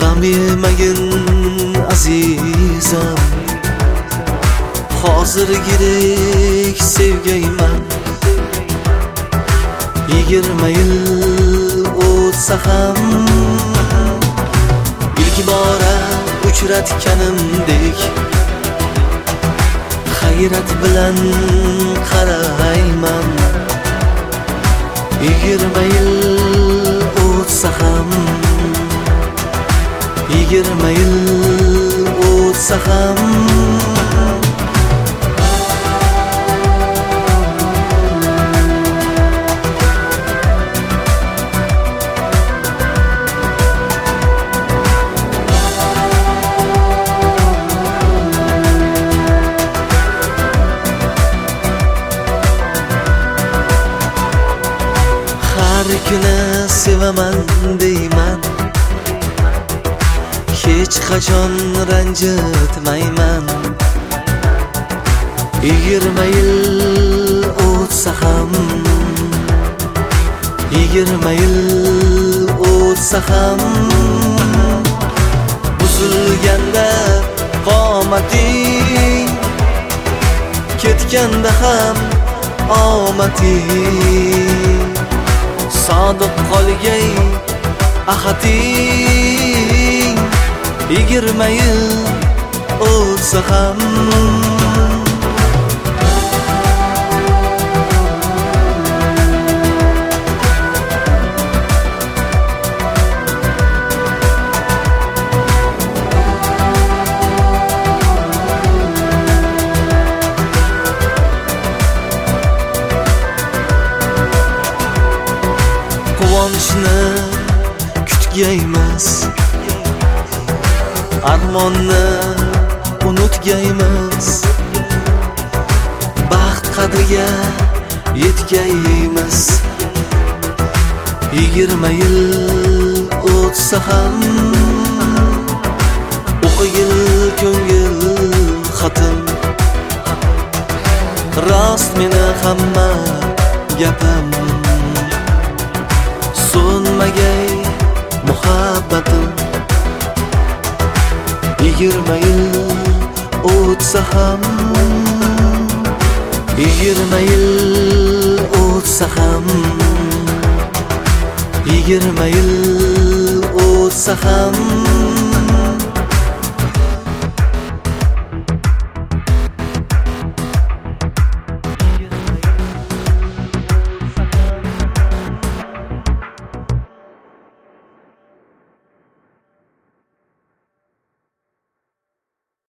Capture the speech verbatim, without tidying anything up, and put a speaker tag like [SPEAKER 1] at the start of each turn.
[SPEAKER 1] g'am yemagin azizam, hozirgidek sevgayman. Yigirma yil o'tsa ham ilk bora uchratganimdek hayrat bilan qarayman. Yigirma yil o'tsa ham, yigirma yil o'tsa ham har kuni sevaman deyman, hech qachon ranjitmayman. Yigirma yil o'tsa ham, yigirma yil o'tsa ham buzilganda qomating, ketganda ham omading, sodiq qolgay ahading. Yigirma yil o'tsa ham quvonchni kutgaymiz, armonni unutgaymiz, baxt qadriga yetgaymiz. Yigirma yil o'tsa ham o'qigil ko'ngil xatim, rost meni hamma gapim, so'nmagay muhabbatim. Yigirma yil o'tsa ham, yigirma yil o'tsa ham, yigirma yil o'tsa ham